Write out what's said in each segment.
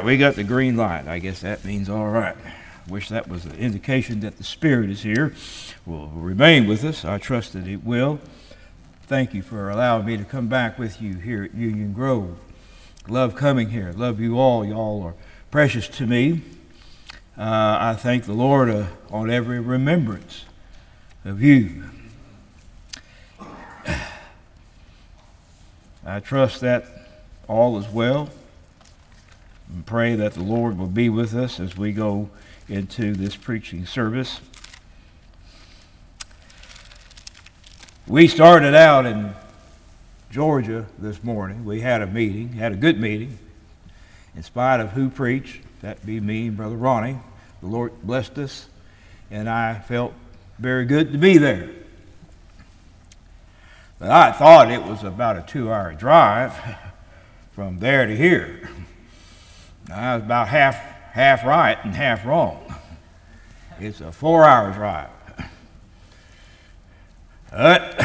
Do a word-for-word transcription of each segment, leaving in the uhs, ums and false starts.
right, we got the green light. I guess that means all right. Wish that was an indication that the Spirit is here, will remain with us. I trust that it will. Thank you for allowing me to come back with you here at Union Grove. Love coming here. Love you all. Y'all are precious to me. Uh, I thank the Lord uh, on every remembrance of you. I trust that all is well, and pray that the Lord will be with us as we go into this preaching service. We started out in Georgia this morning. We had a meeting, had a good meeting, in spite of who preached. That be me and Brother Ronnie. The Lord blessed us, and I felt very good to be there. But I thought it was about a two-hour drive from there to here. I was about half half right and half wrong. It's a four-hour drive. But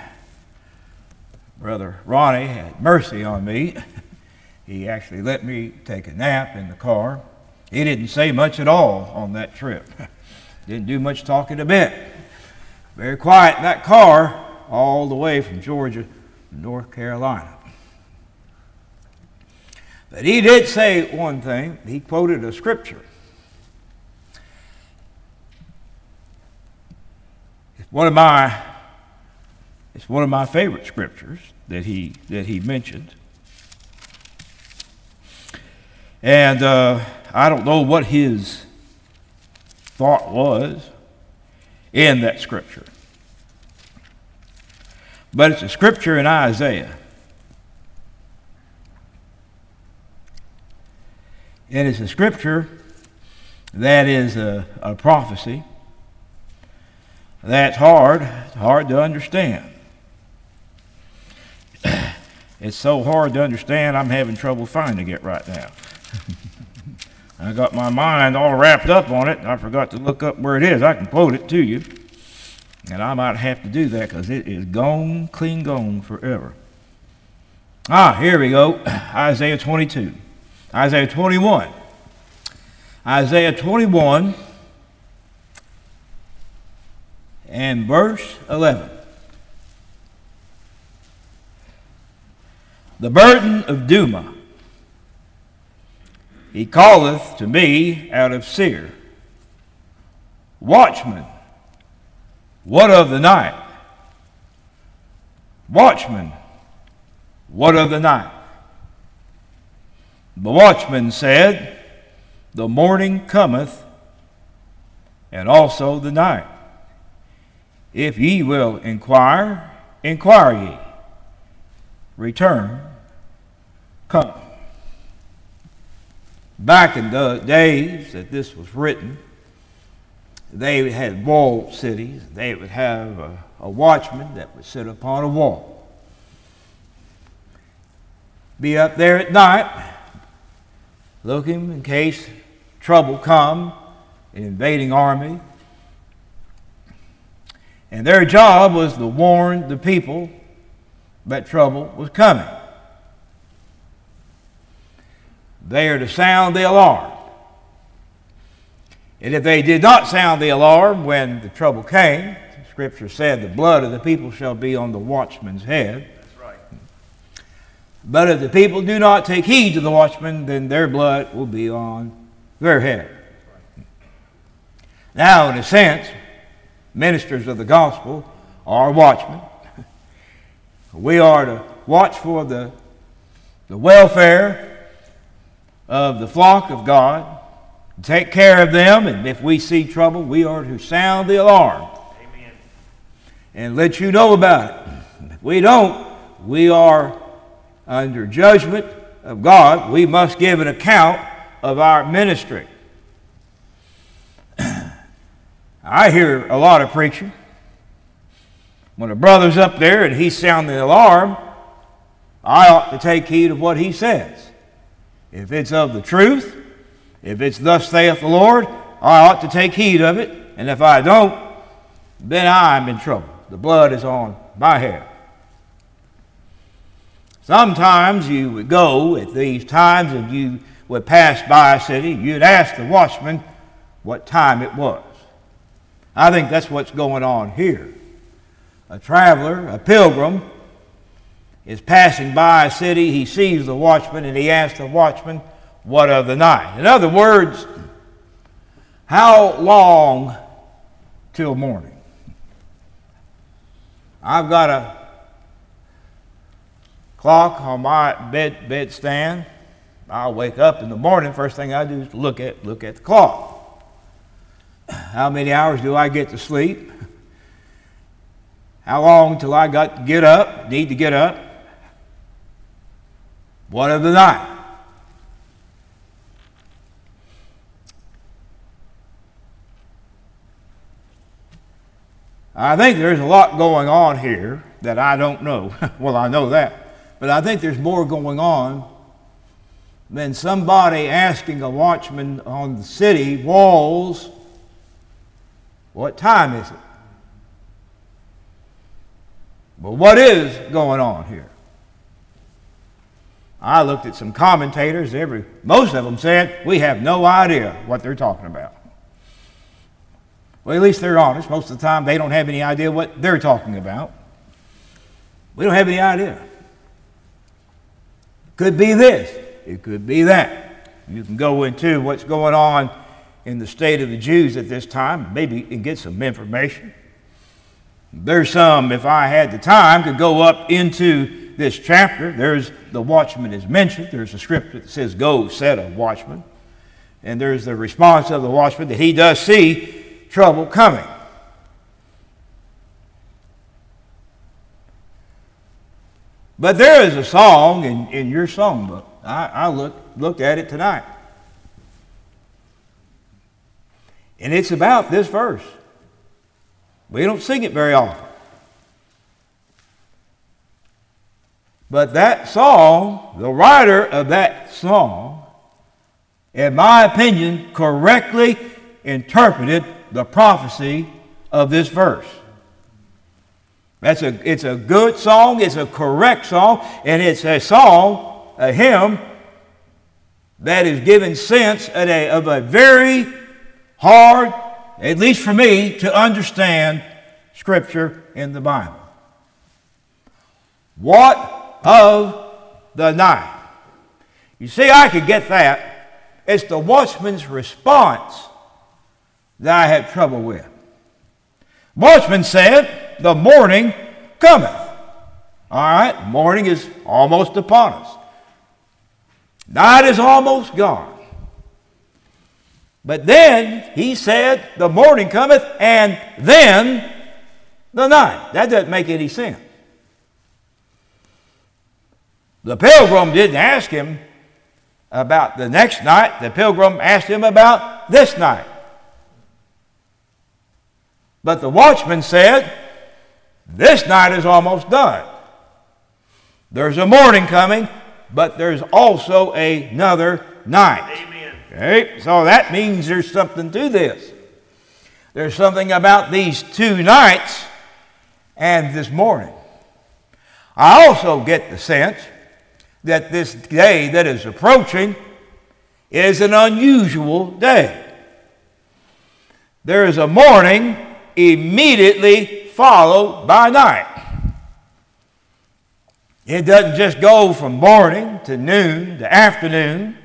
Brother Ronnie had mercy on me. He actually let me take a nap in the car. He didn't say much at all on that trip. Didn't do much talking a bit. Very quiet in that car all the way from Georgia to North Carolina. But he did say one thing. He quoted a scripture. It's one of my it's one of my favorite scriptures that he that he mentioned. And uh, I don't know what his thought was in that scripture. But it's a scripture in Isaiah. And it's a scripture that is a, a prophecy that's hard, hard to understand. It's so hard to understand, I'm having trouble finding it right now. I got my mind all wrapped up on it, and I forgot to look up where it is. I can quote it to you, and I might have to do that because it is gone, clean gone forever. Ah, here we go, Isaiah twenty-two. Isaiah twenty-one. Isaiah twenty-one and verse eleven. The burden of Duma, he calleth to me out of Seir. Watchman, what of the night? Watchman, what of the night? The watchman said, the morning cometh, and also the night. If ye will inquire, inquire ye. Return, come. Back in the days that this was written, they had walled cities. They would have a, a watchman that would sit upon a wall. Be up there at night, looking in case trouble come, an invading army. And their job was to warn the people that trouble was coming. They are to sound the alarm. And if they did not sound the alarm when the trouble came, the Scripture said the blood of the people shall be on the watchman's head. That's right. But if the people do not take heed to the watchman, then their blood will be on their head. Right. Now, in a sense, ministers of the gospel are watchmen. We are to watch for the, the welfare of the flock of God, take care of them, and if we see trouble, we are to sound the alarm. Amen. And let you know about it. If we don't, we are under judgment of God. We must give an account of our ministry. I hear a lot of preaching. When a brother's up there and he's sounding the alarm, I ought to take heed of what he says. If it's of the truth, if it's thus saith the Lord, I ought to take heed of it. And if I don't, then I'm in trouble. The blood is on my head. Sometimes you would go at these times and you would pass by a city, you'd ask the watchman what time it was. I think that's what's going on here. A traveler, a pilgrim, is passing by a city. He sees the watchman and he asks the watchman, what of the night? In other words, how long till morning? I've got a clock on my bed bedstand. I'll wake up in the morning. First thing I do is look at look at the clock. How many hours do I get to sleep? How long till I got to get up? Need to get up? What of the night? I think there's a lot going on here that I don't know. Well, I know that. But I think there's more going on than somebody asking a watchman on the city walls, what time is it? Well, what is going on here? I looked at some commentators. Every, most of them said, we have no idea what they're talking about. Well, at least they're honest. Most of the time, they don't have any idea what they're talking about. We don't have any idea. Could be this. It could be that. You can go into what's going on in the state of the Jews at this time, maybe and get some information. There's some, if I had the time, could go up into this chapter. There's the watchman is mentioned. There's a scripture that says, go set a watchman. And there's the response of the watchman that he does see trouble coming. But there is a song in, in your songbook. I, I looked, looked at it tonight. And it's about this verse. We don't sing it very often. But that song, the writer of that song, in my opinion, correctly interpreted the prophecy of this verse. That's a, it's a good song, it's a correct song, and it's a song, a hymn, that is giving sense of a, of a very hard, at least for me, to understand Scripture in the Bible. What of the night? You see, I could get that. It's the watchman's response that I had trouble with. Watchman said, the morning cometh. All right, morning is almost upon us. Night is almost gone. But then he said, the morning cometh, and then the night. That doesn't make any sense. The pilgrim didn't ask him about the next night. The pilgrim asked him about this night. But the watchman said, this night is almost done. There's a morning coming, but there's also another night. Amen. Okay, so that means there's something to this. There's something about these two nights and this morning. I also get the sense that this day that is approaching is an unusual day. There is a morning immediately followed by night. It doesn't just go from morning to noon to afternoon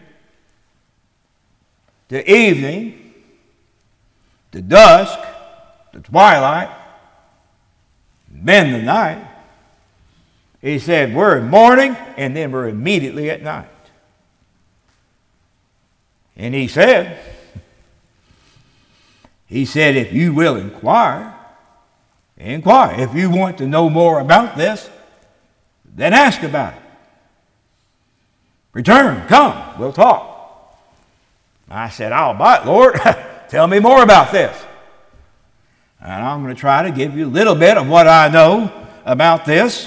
to evening to dusk to twilight, then the night. He said, we're in morning and then we're immediately at night. And he said, he said, if you will inquire, inquire. If you want to know more about this, then ask about it. Return, come, we'll talk. I said, I'll buy it, Lord. Tell me more about this. And I'm going to try to give you a little bit of what I know about this.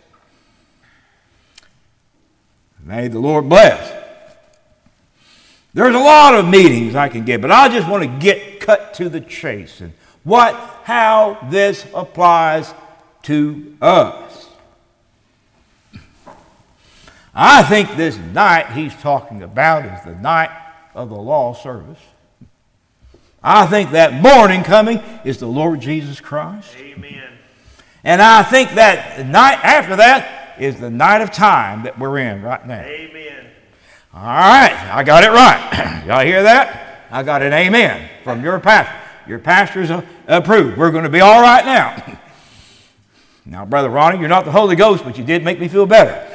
May the Lord bless. There's a lot of meetings I can give, but I just want to get cut to the chase and what, how this applies to us. I think this night he's talking about is the night of the law service. I think that morning coming is the Lord Jesus Christ. Amen. And I think that the night after that is the night of time that we're in right now. Amen. All right, I got it right. Y'all hear that? I got an amen from your pastor. Your pastor's approved. We're going to be all right now. Now, Brother Ronnie, you're not the Holy Ghost, but you did make me feel better.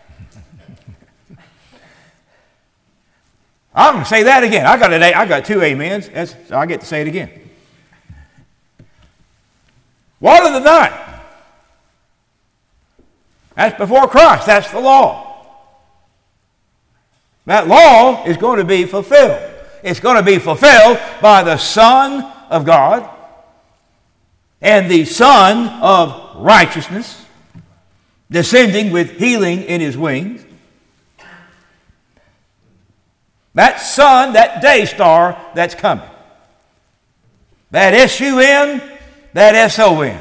I'm going to say that again. I got an, I got two amens. That's, so I get to say it again. What of the night? That's before Christ. That's the law. That law is going to be fulfilled. It's going to be fulfilled by the Son of God and the Son of righteousness descending with healing in his wings. That sun, that day star that's coming. That S U N, that S O N.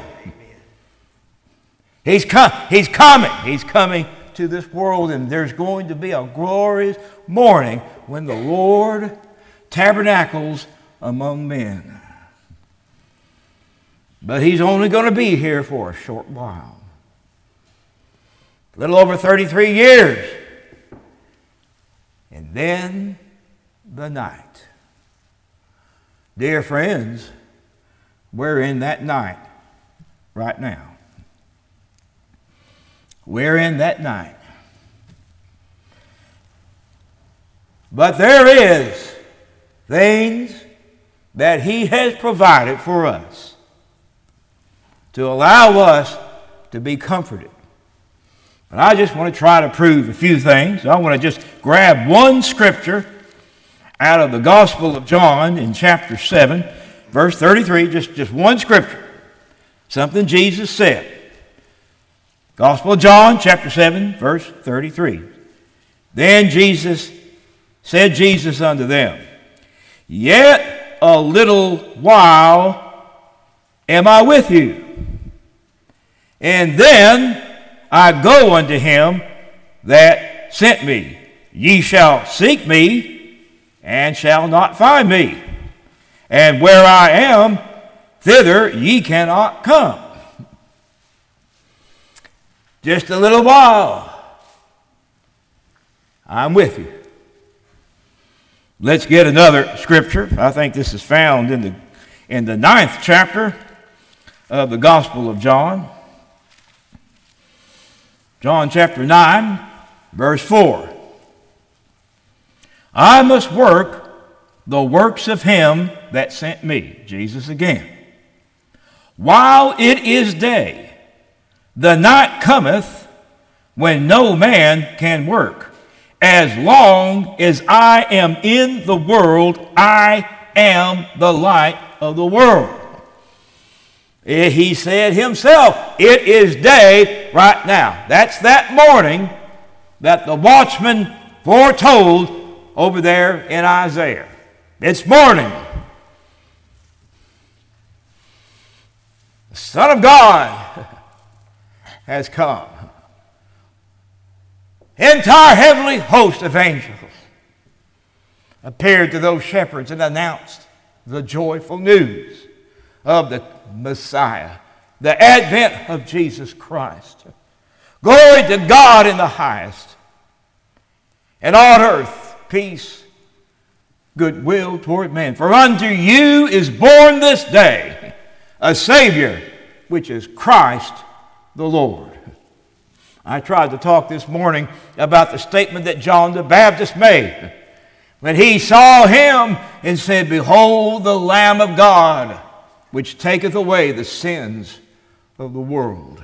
He's, com- he's coming. He's coming to this world, and there's going to be a glorious morning when the Lord tabernacles among men. But he's only going to be here for a short while. A little over thirty-three years. And then the night. Dear friends, we're in that night right now. We're in that night. But there is things that he has provided for us to allow us to be comforted. But I just want to try to prove a few things. I want to just grab one scripture out of the Gospel of John in chapter seven, verse thirty-three, just, just one scripture. Something Jesus said. Gospel of John, chapter seven, verse thirty-three. Then Jesus said Jesus unto them, Yet a little while am I with you, and then I go unto him that sent me. Ye shall seek me, and shall not find me. And where I am, thither ye cannot come. Just a little while, I'm with you. Let's get another scripture. I think this is found in the, in the ninth chapter of the Gospel of John. John chapter nine, verse four. I must work the works of him that sent me, Jesus again. While it is day, the night cometh when no man can work. As long as I am in the world, I am the light of the world. He said himself, it is day right now. That's that morning that the watchman foretold over there in Isaiah. It's morning. The Son of God has come. Entire heavenly host of angels appeared to those shepherds and announced the joyful news of the Messiah, the advent of Jesus Christ. Glory to God in the highest, and on earth peace, goodwill toward men. For unto you is born this day a Savior, which is Christ the Lord. I tried to talk this morning about the statement that John the Baptist made when he saw him and said, Behold the Lamb of God, which taketh away the sins of the world.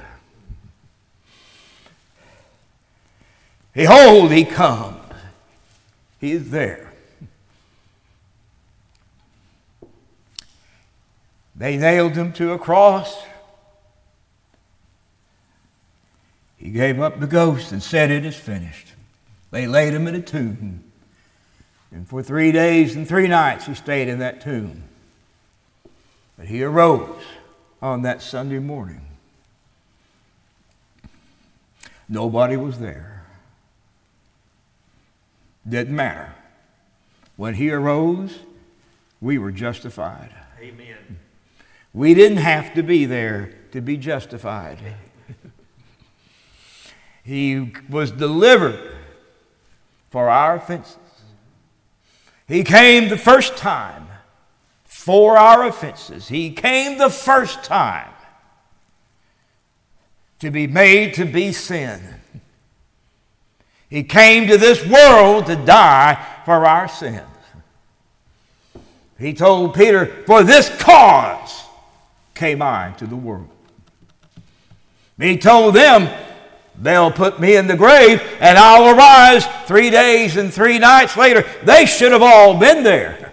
Behold, he comes. He is there. They nailed him to a cross. He gave up the ghost and said, It is finished. They laid him in a tomb. And for three days and three nights he stayed in that tomb. But he arose on that Sunday morning. Nobody was there. Didn't matter. When he arose, we were justified. Amen. We didn't have to be there to be justified. He was delivered for our offenses. He came the first time for our offenses. He came the first time to be made to be sin. He came to this world to die for our sins. He told Peter, "For this cause came I to the world." He told them, "They'll put me in the grave and I'll arise three days and three nights later." They should have all been there.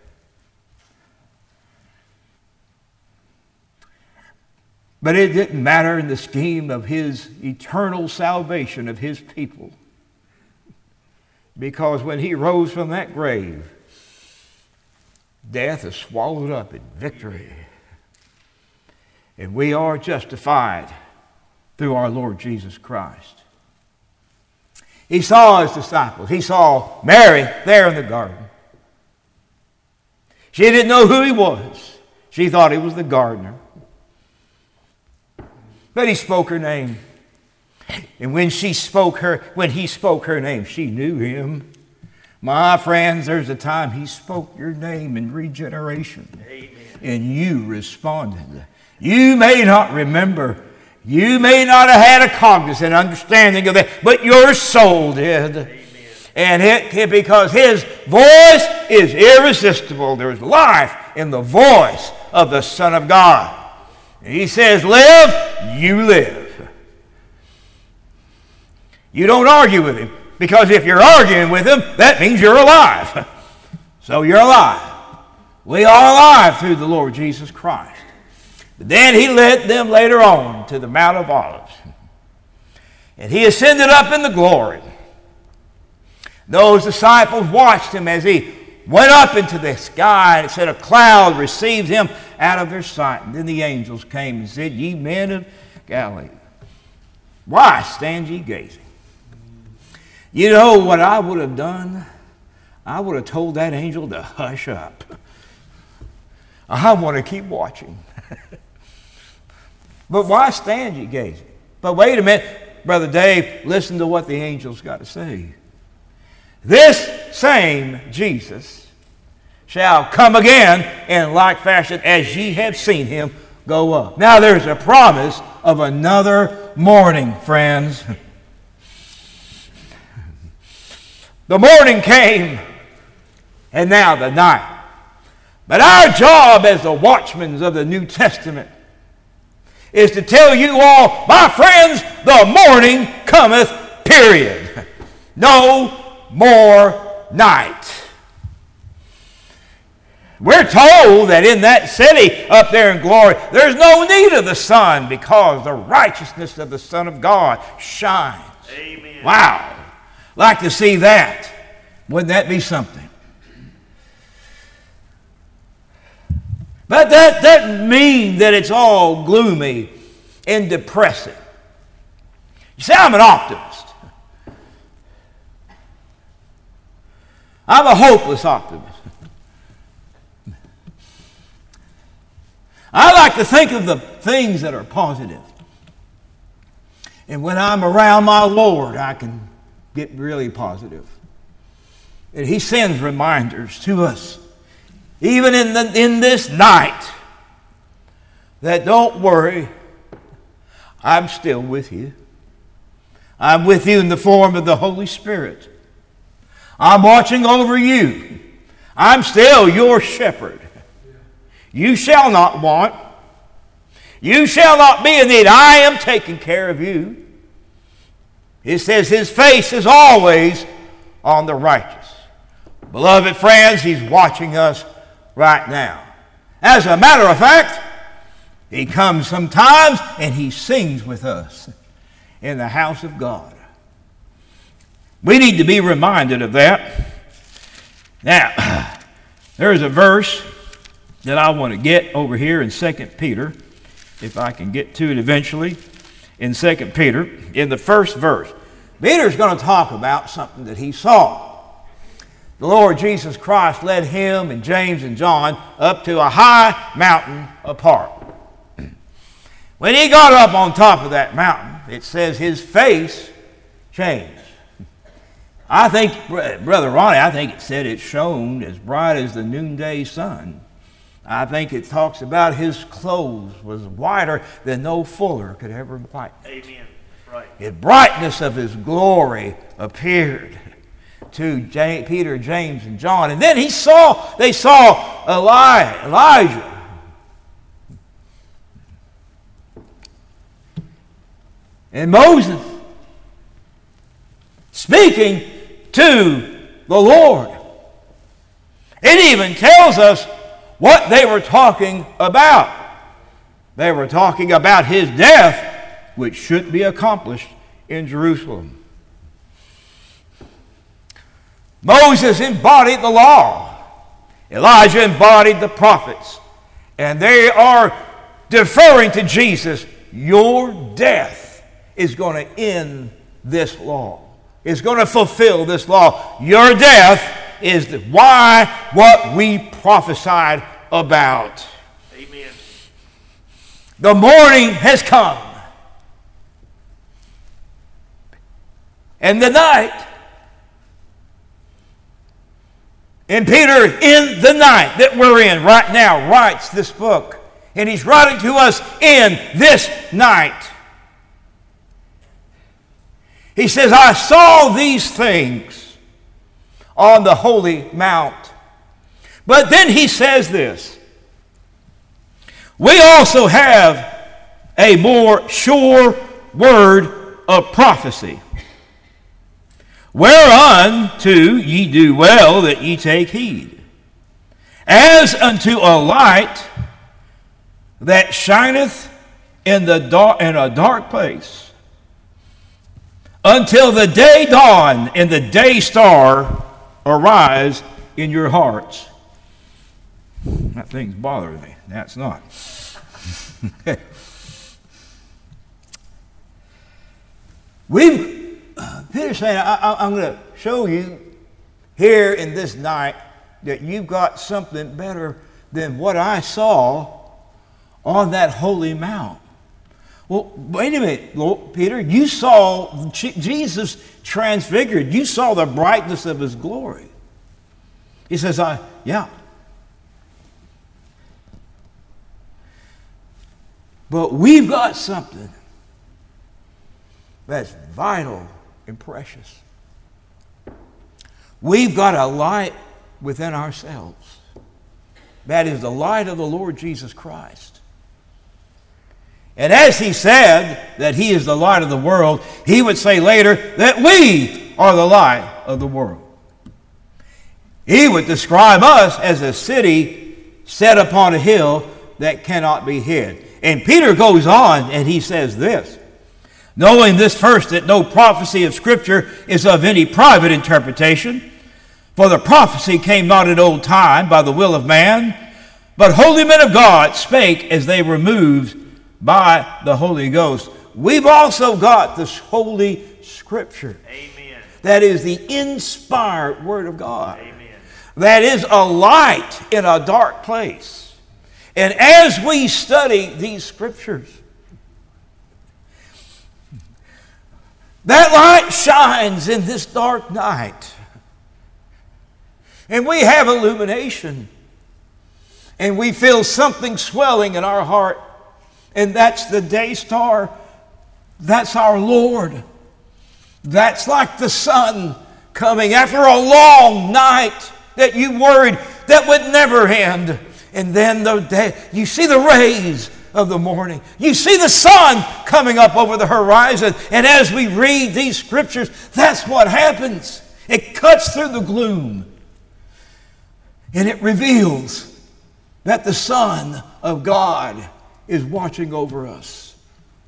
But it didn't matter in the scheme of his eternal salvation of his people. Because when he rose from that grave, death is swallowed up in victory. And we are justified through our Lord Jesus Christ. He saw his disciples. He saw Mary there in the garden. She didn't know who he was. She thought he was the gardener. But he spoke her name. And when she spoke her, when he spoke her name, she knew him. My friends, there's a time he spoke your name in regeneration. Amen. And you responded. You may not remember. You may not have had a cognizant understanding of that, but your soul did. Amen. And it, it because his voice is irresistible. There's life in the voice of the Son of God. And he says, live, you live. You don't argue with him, because if you're arguing with him, that means you're alive. So you're alive. We are alive through the Lord Jesus Christ. But then he led them later on to the Mount of Olives. And he ascended up in the glory. Those disciples watched him as he went up into the sky, and it said a cloud received him out of their sight. And then the angels came and said, "Ye men of Galilee, why stand ye gazing?" You know what I would have done? I would have told that angel to hush up. I want to keep watching. But why stand ye gazing? But wait a minute, Brother Dave, listen to what the angel's got to say. This same Jesus shall come again in like fashion as ye have seen him go up. Now there's a promise of another morning, friends. The morning came, and now the night. But our job as the watchmen of the New Testament is to tell you all, my friends, the morning cometh, period. No more night. We're told that in that city up there in glory, there's no need of the sun because the righteousness of the Son of God shines. Amen. Wow. Like to see that. Wouldn't that be something? But that doesn't mean that it's all gloomy and depressing. You see, I'm an optimist. I'm a hopeless optimist. I like to think of the things that are positive. And when I'm around my Lord, I can get really positive. And he sends reminders to us, even in, the, in this night, that don't worry, I'm still with you. I'm with you in the form of the Holy Spirit. I'm watching over you. I'm still your shepherd. You shall not want. You shall not be in need. I am taking care of you. It says his face is always on the righteous. Beloved friends, he's watching us right now. As a matter of fact, he comes sometimes and he sings with us in the house of God. We need to be reminded of that. Now, there's a verse that I want to get over here in Second Peter, if I can get to it eventually. In Second Peter, in the first verse, Peter's going to talk about something that he saw. the Lord Jesus Christ led him and James and John up to a high mountain apart. When he got up on top of that mountain, it says his face changed. I think, Brother Ronnie, I think it said it shone as bright as the noonday sun. I think it talks about his clothes was whiter than no fuller could ever whiten. Amen. Right. The brightness of his glory appeared to James, Peter, James, and John. And then he saw, they saw Eli, Elijah. And Moses speaking to the Lord. It even tells us what they were talking about. They were talking about his death, which should be accomplished in Jerusalem. Moses embodied the law. Elijah embodied the prophets. And they are deferring to Jesus. Your death is going to end this law. It's going to fulfill this law. Your death is the why what we prophesied about. Amen. The morning has come. And the night. And Peter, in the night that we're in right now, writes this book. And he's writing to us in this night. He says, I saw these things on the holy mount. But then he says this. We also have a more sure word of prophecy, whereunto ye do well that ye take heed, as unto a light that shineth in the dark in a dark place, until the day dawn and the day star arise in your hearts. That thing's bothering me. That's not. We've, Peter's saying, I, I, I'm going to show you here in this night that you've got something better than what I saw on that holy mount. Well, wait a minute, Lord, Peter. You saw Jesus transfigured. You saw the brightness of his glory. He says, I, yeah. But we've got something that's vital and precious. We've got a light within ourselves. That is the light of the Lord Jesus Christ. And as he said that he is the light of the world, he would say later that we are the light of the world. He would describe us as a city set upon a hill that cannot be hid. And Peter goes on and he says this, knowing this first, that no prophecy of Scripture is of any private interpretation, for the prophecy came not in old time by the will of man, but holy men of God spake as they were moved by the Holy Ghost. We've also got this Holy Scripture. Amen. That is the inspired Word of God. Amen. That is a light in a dark place. And as we study these Scriptures, that light shines in this dark night. And we have illumination. And we feel something swelling in our heart. And that's the day star. That's our Lord. That's like the sun coming after a long night that you worried that would never end. And then the day, you see the rays of the morning. You see the sun coming up over the horizon. And as we read these scriptures, that's what happens. It cuts through the gloom. And it reveals that the Son of God is watching over us.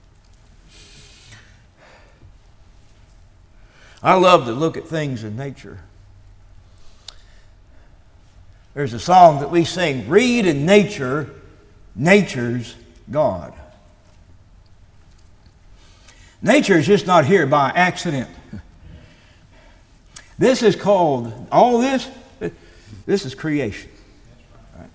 I love to look at things in nature. There's a song that we sing, read in nature, nature's God. Nature is just not here by accident. This is called, all this, this is creation. Right.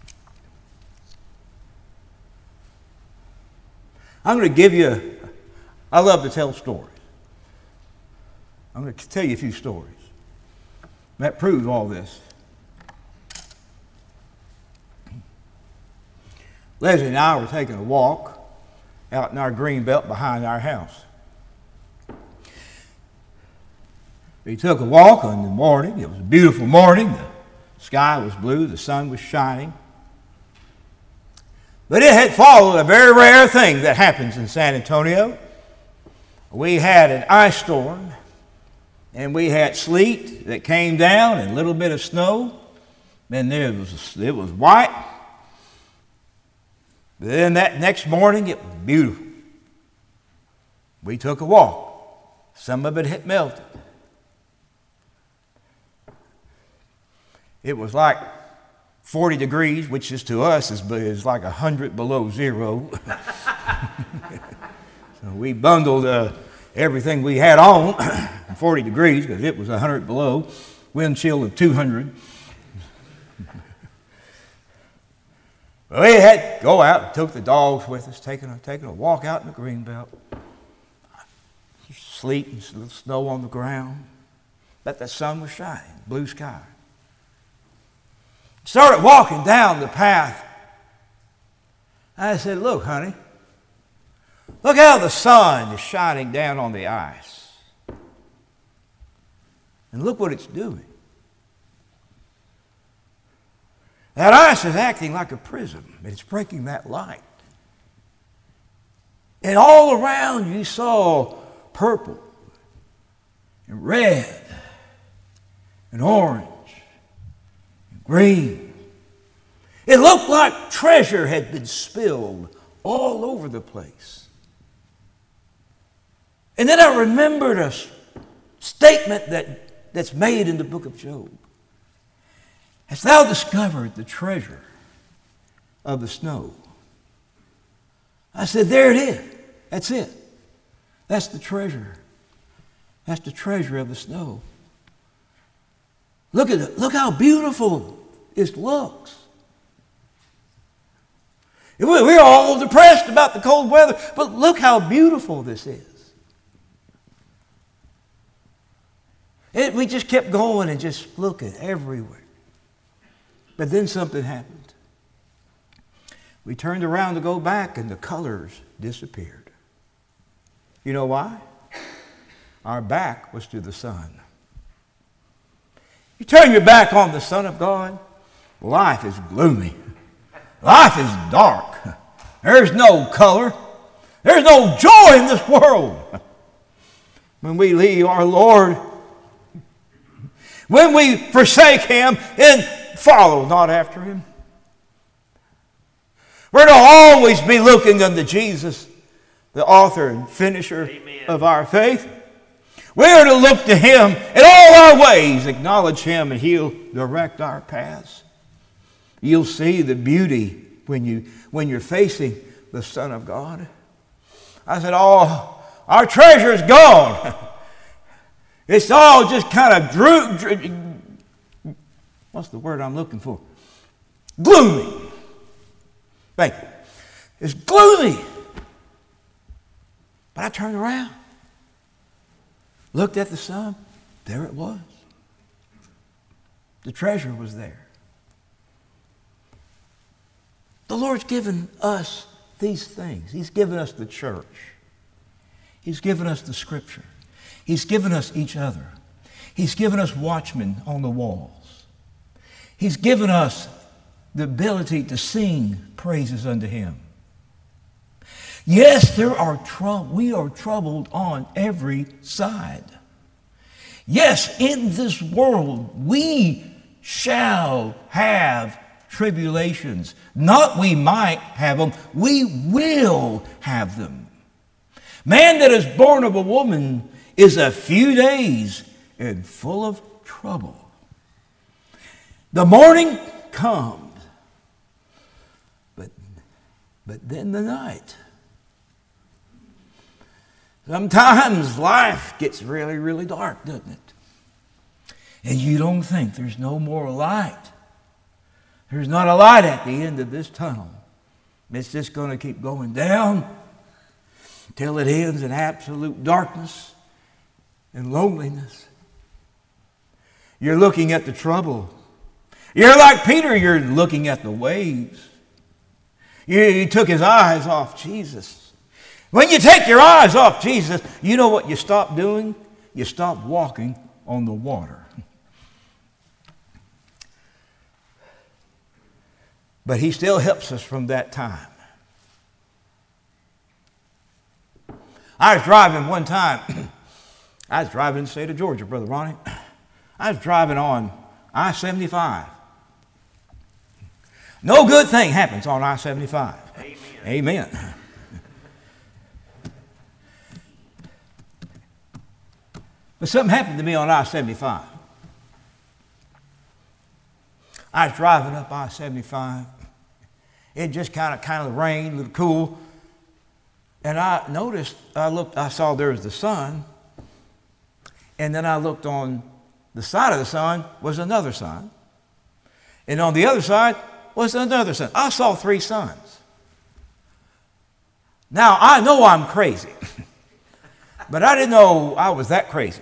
I'm going to give you, I love to tell stories. I'm going to tell you a few stories that prove all this. Leslie and I were taking a walk out in our green belt behind our house. We took a walk in the morning. It was a beautiful morning. The sky was blue. The sun was shining. But it had followed a very rare thing that happens in San Antonio. We had an ice storm, and we had sleet that came down and a little bit of snow. And there was, it was white. But then that next morning, it was beautiful. We took a walk. Some of it had melted. It was like forty degrees, which is to us is, is like one hundred below zero. So we bundled uh, everything we had on, forty degrees, because it was one hundred below, wind chill of two hundred. Well, we had to go out, took the dogs with us, taking a, taking a walk out in the green belt. Sleet and snow on the ground, but the sun was shining, blue sky. Started walking down the path. I said, look, honey, look how the sun is shining down on the ice. And look what it's doing. That ice is acting like a prism. It's breaking that light. And all around you saw purple and red and orange and green. It looked like treasure had been spilled all over the place. And then I remembered a statement that, that's made in the book of Job. Hast thou discovered the treasure of the snow? I said, there it is. That's it. That's the treasure. That's the treasure of the snow. Look at it. Look how beautiful it looks. We're all depressed about the cold weather, but look how beautiful this is. It, we just kept going and just looking everywhere. But then something happened. We turned around to go back and the colors disappeared. You know why? Our back was to the sun. You turn your back on the Son of God, life is gloomy. Life is dark. There's no color. There's no joy in this world. When we leave our Lord, when we forsake Him and follow not after Him, we're to always be looking unto Jesus, the author and finisher Amen. Of our faith. We're to look to Him in all our ways, acknowledge Him, and He'll direct our paths. You'll see the beauty when, you, when you're facing the Son of God. I said, oh, our treasure is gone. It's all just kind of drew, drew, what's the word I'm looking for? Gloomy. Thank you. It's gloomy. But I turned around, looked at the sun, there it was. The treasure was there. The Lord's given us these things. He's given us the church. He's given us the Scripture. He's given us each other. He's given us watchmen on the walls. He's given us the ability to sing praises unto Him. Yes, there are trou- we are troubled on every side. Yes, in this world we shall have tribulations. Not we might have them, we will have them. Man that is born of a woman is a few days and full of trouble. The morning comes, but, but then the night. Sometimes life gets really, really dark, doesn't it? and you don't think there's no more light. There's not a light at the end of this tunnel. It's just going to keep going down till it ends in absolute darkness and loneliness. You're looking at the trouble. You're like Peter, you're looking at the waves. You, you took his eyes off Jesus. When you take your eyes off Jesus, you know what you stop doing? You stop walking on the water. But he still helps us from that time. I was driving one time. I was driving in the state of Georgia, Brother Ronnie. I was driving on I seventy-five. No good thing happens on I seventy-five. Amen. Amen. But something happened to me on I seventy-five. I was driving up I seventy-five. It just kind of kind of rained, a little cool. And I noticed, I looked, I saw there was the sun. And then I looked on the side of the sun was another sun. And on the other side was another sun. I saw three suns. Now, I know I'm crazy. But I didn't know I was that crazy.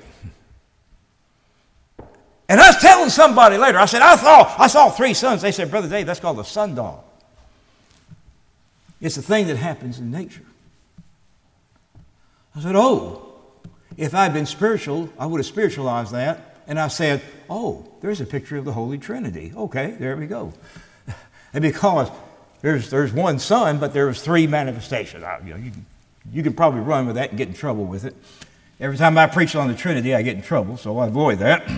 And I was telling somebody later, I said, I saw, I saw three suns. They said, Brother Dave, that's called a sundial. It's a thing that happens in nature. I said, oh, if I'd been spiritual, I would have spiritualized that. And I said, oh, there's a picture of the Holy Trinity. Okay, there we go. And because there's, there's one sun, but there's three manifestations. I, you know, you, you can probably run with that and get in trouble with it. Every time I preach on the Trinity, I get in trouble, so I avoid that.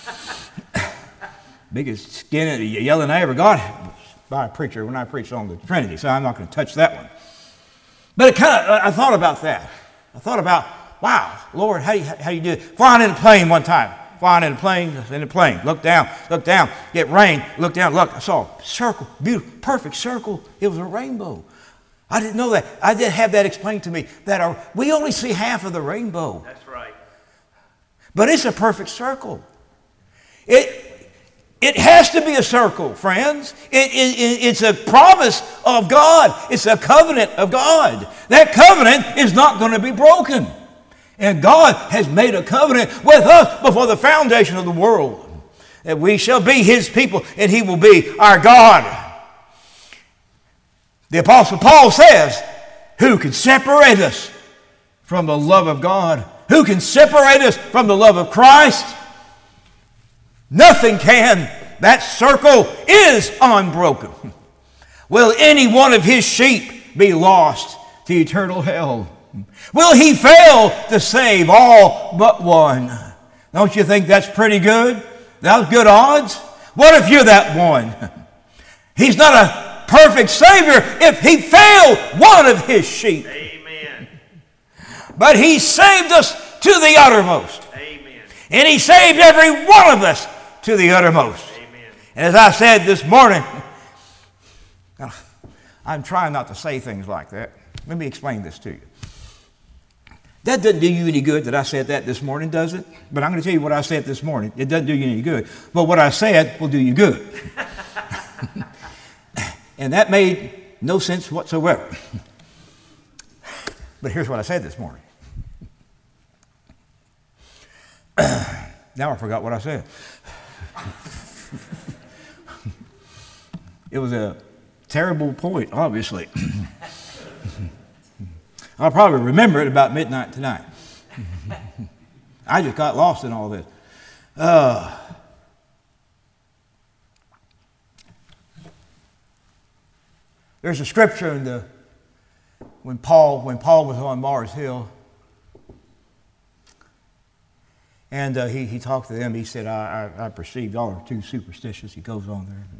Biggest skin yelling I ever got by a preacher when I preached on the Trinity, so I'm not going to touch that one. But it kind of, I thought about that. I thought about, wow, Lord, how do you, how do you do it? Flying in a plane one time. Flying in a plane, in a plane. Look down, look down. Get rain, look down. Look, I saw a circle, beautiful, perfect circle. It was a rainbow. I didn't know that. I did have that explained to me, that our, we only see half of the rainbow. That's right. But it's a perfect circle. It, it has to be a circle, friends. It, it, it's a promise of God. It's a covenant of God. That covenant is not going to be broken. And God has made a covenant with us before the foundation of the world, that we shall be His people and He will be our God. The Apostle Paul says, who can separate us from the love of God? Who can separate us from the love of Christ? Nothing can. That circle is unbroken. Will any one of His sheep be lost to eternal hell? Will He fail to save all but one? Don't you think that's pretty good? That's good odds. What if you're that one? He's not a perfect Savior if He failed one of His sheep. Amen. But He saved us to the uttermost. Amen. And He saved every one of us to the uttermost. Amen. And as I said this morning, I'm trying not to say things like that. Let me explain this to you. That doesn't do you any good that I said that this morning, does it? But I'm going to tell you what I said this morning. It doesn't do you any good. But what I said will do you good. And that made no sense whatsoever. But here's what I said this morning. Now I forgot what I said. It was a terrible point, obviously. I'll probably remember it about midnight tonight. I just got lost in all this. Uh, there's a scripture in the when Paul when Paul was on Mars Hill, and uh, he he talked to them. He said, "I I, I perceived y'all are too superstitious." He goes on there.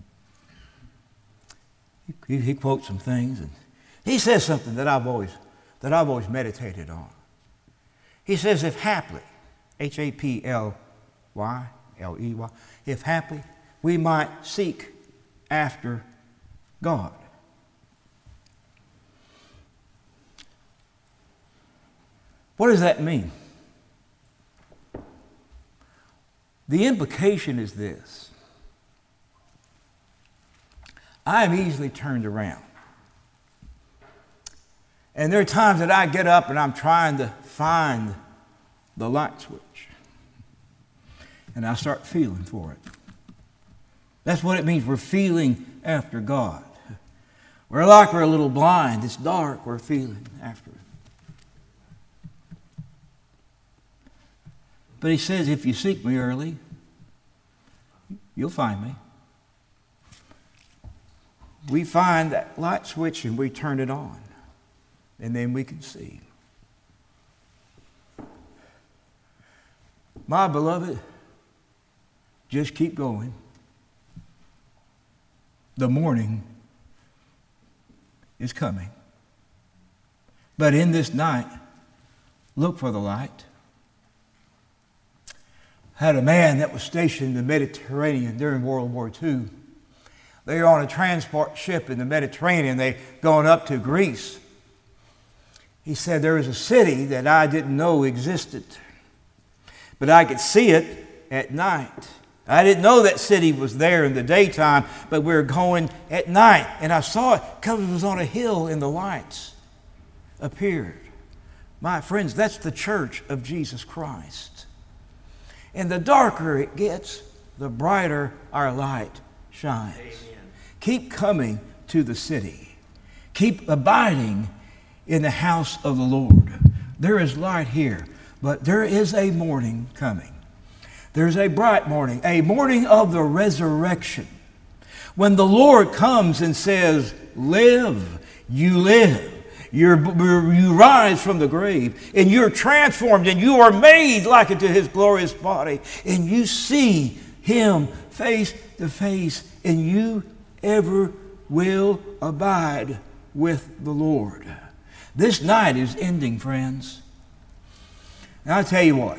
He, he quotes some things, and he says something that I've always. that I've always meditated on. He says, if haply, H A P L Y, L E Y, if haply we might seek after God. What does that mean? The implication is this. I am easily turned around. And there are times that I get up and I'm trying to find the light switch. And I start feeling for it. That's what it means. We're feeling after God. We're like we're a little blind. It's dark. We're feeling after it. But he says, if you seek me early, you'll find me. We find that light switch and we turn it on. And then we can see. My beloved, just keep going. The morning is coming. But in this night, look for the light. I had a man that was stationed in the Mediterranean during World War Two. They were on a transport ship in the Mediterranean. They going up to Greece. He said there was a city that I didn't know existed, but I could see it at night. I didn't know that city was there in the daytime, but we were going at night, and I saw it because it was on a hill and the lights appeared. My friends, that's the church of Jesus Christ. And the darker it gets, the brighter our light shines. Amen. Keep coming to the city. Keep abiding in the house of the Lord. There is light here, but there is a morning coming. There's a bright morning, a morning of the resurrection. When the Lord comes and says, live, you live. You're, you rise from the grave, and you're transformed, and you are made like unto his glorious body, and you see him face to face, and you ever will abide with the Lord. This night is ending, friends. And I'll tell you what.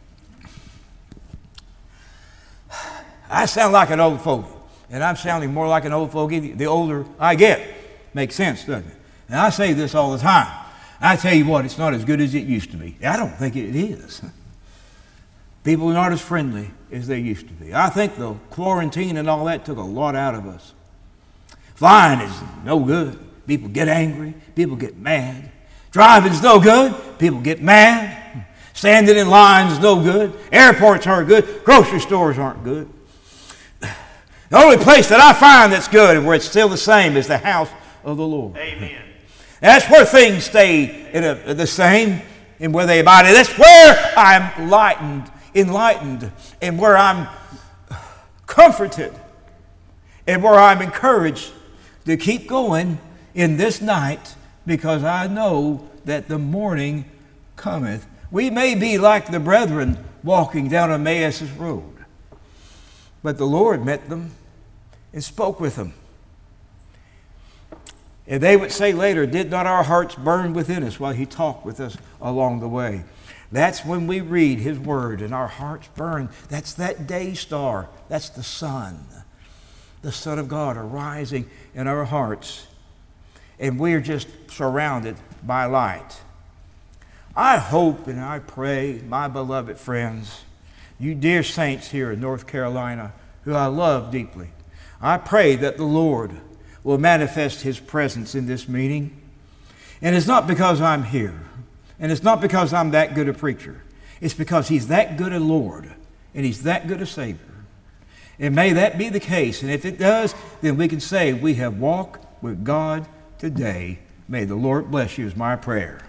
I sound like an old fogey, and I'm sounding more like an old fogey the older I get. Makes sense, doesn't it? And I say this all the time. I tell you what, it's not as good as it used to be. I don't think it is. People are not as friendly as they used to be. I think the quarantine and all that took a lot out of us. Flying is no good. People get angry. People get mad. Driving's no good. People get mad. Standing in lines is no good. Airports aren't good. Grocery stores aren't good. The only place that I find that's good and where it's still the same is the house of the Lord. Amen. That's where things stay in a, the same and where they abide. That's where I'm enlightened, enlightened, and where I'm comforted, and where I'm encouraged to keep going in this night, because I know that the morning cometh. We may be like the brethren walking down Emmaus road, but the Lord met them and spoke with them. And they would say later, did not our hearts burn within us while he talked with us along the way? That's when we read his word and our hearts burn. That's that day star. That's the sun. The Son of God arising in our hearts. And we're just surrounded by light. I hope and I pray, my beloved friends, you dear saints here in North Carolina, who I love deeply, I pray that the Lord will manifest his presence in this meeting. And it's not because I'm here. And it's not because I'm that good a preacher. It's because he's that good a Lord. And he's that good a Savior. And may that be the case. And if it does, then we can say we have walked with God today. May the Lord bless you is my prayer.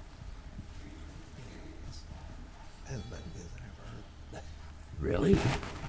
Really?